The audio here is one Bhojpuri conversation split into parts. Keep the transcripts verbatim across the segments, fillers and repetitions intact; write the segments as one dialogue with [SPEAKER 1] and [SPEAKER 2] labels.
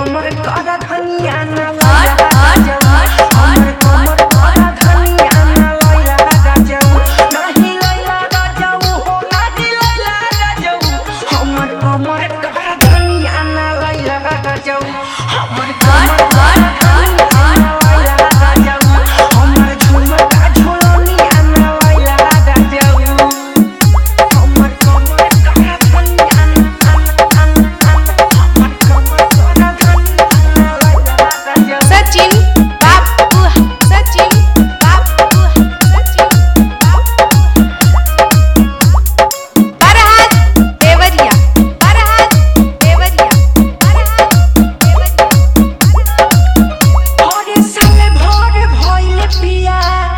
[SPEAKER 1] कमर करा धनिया ना लैला राजाऊ हमर कमर करा धनिया ना लैला राजाऊ नहीं लैला राजाऊ हो नहीं लैला राजाऊ हमर कमर करा धनिया ना लैला राजाऊ हमर कमर करा धनिया ना लैला राजाऊ हमर झुमका झुलनिया ना लैला राजाऊ हमर कमर करा धनिया ना
[SPEAKER 2] सचिन बाबू सचिन बाबू सचिन बाबू बरहात देवरिया बरहात देवरिया बरहात देवरिया
[SPEAKER 1] अरे साले भोर भइल पिया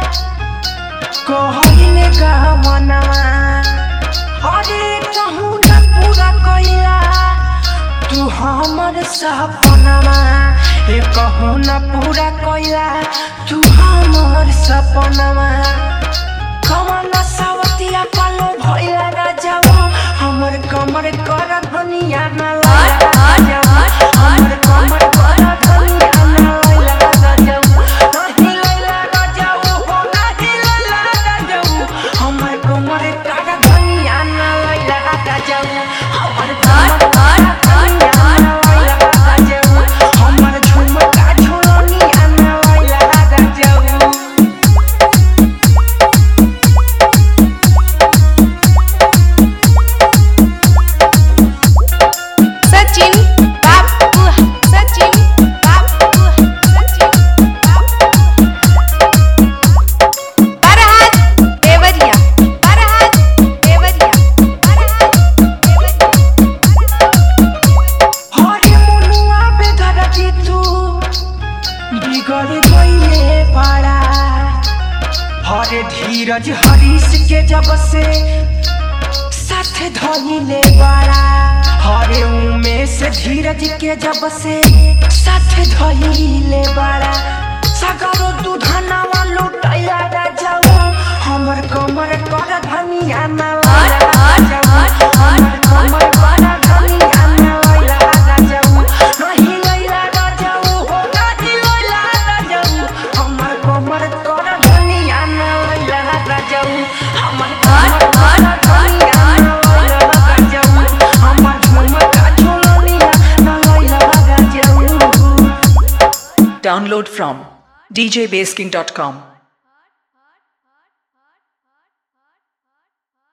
[SPEAKER 1] कहइले गवनवा अरे कहूँ न पूरा कइला तू हमर सपनवा ए कहूँ न पूरा कइला तू हमर सपनवा कवन सावतिया पालो भइला राजाऊ हमर कमर कर धनिया ना लैला राजाऊ हमर कमर कर धनिया ना लैला राजाऊ नहीं लैला राजाऊ हो नहीं लैला राजाऊ हमर कमर कर धनिया ना लैला राजाऊ हमर कमर कर धनिया ना लैला राजाऊ हमर झुमका झुलनिया ना लैला राजाऊ
[SPEAKER 2] सचिन बाबू सचिन बाबू सचिन बाबू बरहात देवरिया बरहात देवरिया बरहात देवरिया
[SPEAKER 1] हरे मुनुआ बेदरदी तू बिगड़ गईले बड़ा हरे धीरज हरीश के जब से साथ धइले बड़ा हरे उमेश धीरज के जब से साथ धइले बड़ा सगरो दूधनवा लुटैला राजाऊ हमर कमर कर धनिया ना लैला राजाऊ हमर कमर कर धनिया ना लैला राजाऊ नहीं लैला राजाऊ हो नहीं लैला राजाऊ हमर कमर कर धनिया ना लैला राजाऊ हमर कमर कर धनिया ना लैला राजाऊ हमर झुमका झुलनिया ना लैला राजाऊ
[SPEAKER 3] Download from d j base king dot com.